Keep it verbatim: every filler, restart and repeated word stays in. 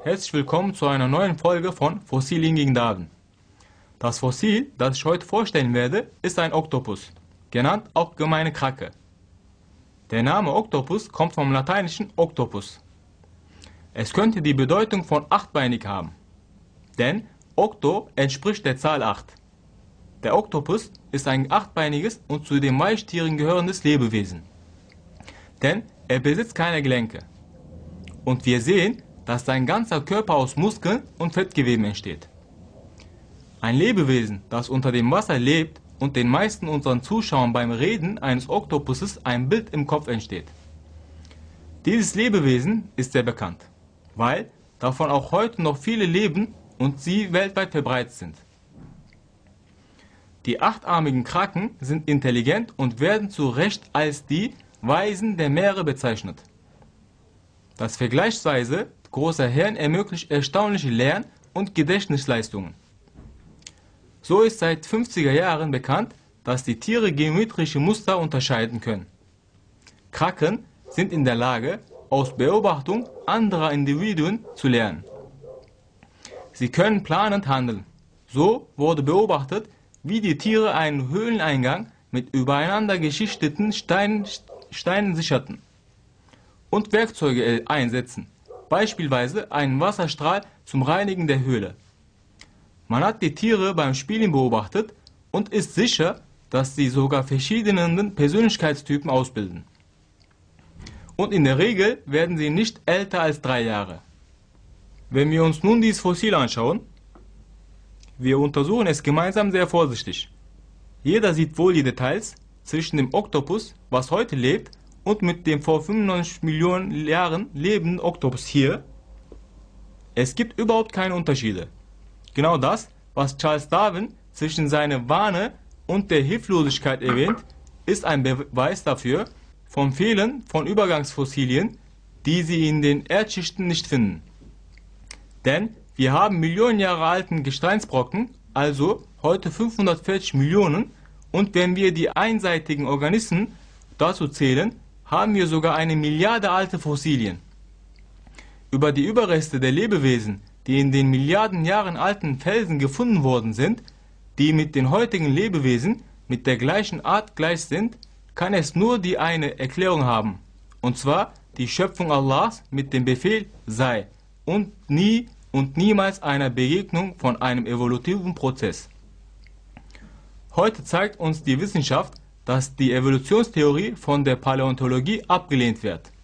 Herzlich willkommen zu einer neuen Folge von Fossilien gegen Darwin. Das Fossil, das ich heute vorstellen werde, ist ein Oktopus, genannt auch gemeine Krake. Der Name Oktopus kommt vom lateinischen Octopus. Es könnte die Bedeutung von achtbeinig haben, denn Okto entspricht der Zahl acht. Der Oktopus ist ein achtbeiniges und zu den Weichtieren gehörendes Lebewesen, denn er besitzt keine Gelenke. Und wir sehen, dass sein ganzer Körper aus Muskeln und Fettgeweben entsteht. Ein Lebewesen, das unter dem Wasser lebt und den meisten unseren Zuschauern beim Reden eines Oktopuses ein Bild im Kopf entsteht. Dieses Lebewesen ist sehr bekannt, weil davon auch heute noch viele leben und sie weltweit verbreitet sind. Die achtarmigen Kraken sind intelligent und werden zu Recht als die Weisen der Meere bezeichnet. Das vergleichsweise große Hirn ermöglicht erstaunliche Lern- und Gedächtnisleistungen. So ist seit fünfziger Jahren bekannt, dass die Tiere geometrische Muster unterscheiden können. Kraken sind in der Lage, aus Beobachtung anderer Individuen zu lernen. Sie können planend handeln. So wurde beobachtet, wie die Tiere einen Höhleneingang mit übereinander geschichteten Steinen, Steinen sicherten und Werkzeuge einsetzen, beispielsweise einen Wasserstrahl zum Reinigen der Höhle. Man hat die Tiere beim Spielen beobachtet und ist sicher, dass sie sogar verschiedene Persönlichkeitstypen ausbilden. Und in der Regel werden sie nicht älter als drei Jahre. Wenn wir uns nun dieses Fossil anschauen, wir untersuchen es gemeinsam sehr vorsichtig. Jeder sieht wohl die Details zwischen dem Oktopus, was heute lebt, und mit dem vor fünfundneunzig Millionen Jahren lebenden Oktopus hier. Es gibt überhaupt keine Unterschiede. Genau das, was Charles Darwin zwischen seiner Warne und der Hilflosigkeit erwähnt, ist ein Beweis dafür vom Fehlen von Übergangsfossilien, die Sie in den Erdschichten nicht finden. Denn wir haben Millionen Jahre alten Gesteinsbrocken, also heute fünfhundertvierzig Millionen, und wenn wir die einseitigen Organismen dazu zählen, haben wir sogar eine Milliarde alte Fossilien. Über die Überreste der Lebewesen, die in den Milliarden Jahren alten Felsen gefunden worden sind, die mit den heutigen Lebewesen mit der gleichen Art gleich sind, kann es nur die eine Erklärung haben, und zwar die Schöpfung Allahs mit dem Befehl sei und nie und niemals einer Begegnung von einem evolutiven Prozess. Heute zeigt uns die Wissenschaft, dass die Evolutionstheorie von der Paläontologie abgelehnt wird.